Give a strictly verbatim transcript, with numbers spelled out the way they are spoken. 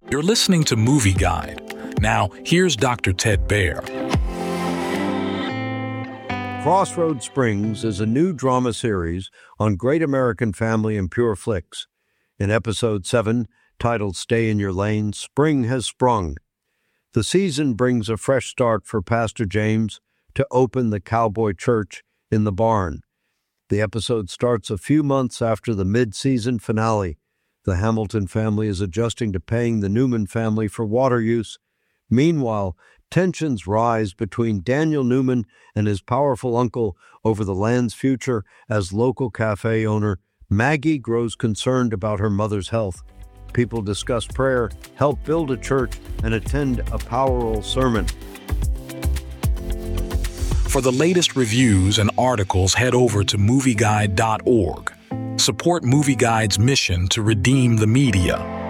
You're listening to Movie Guide. Now, here's Doctor Ted Baer. Crossroads Springs is a new drama series on Great American Family and Pure Flix. In episode seven, titled Stay in Your Lane, Spring Has Sprung. The season brings a fresh start for Pastor James to open the Cowboy Church in the barn. The episode starts a few months after the mid-season finale. The Hamilton family is adjusting to paying the Newman family for water use. Meanwhile, tensions rise between Daniel Newman and his powerful uncle over the land's future as local cafe owner. Maggie grows concerned about her mother's health. People discuss prayer, help build a church, and attend a powerful sermon. For the latest reviews and articles, head over to movie guide dot org. Support Movie Guide's mission to redeem the media.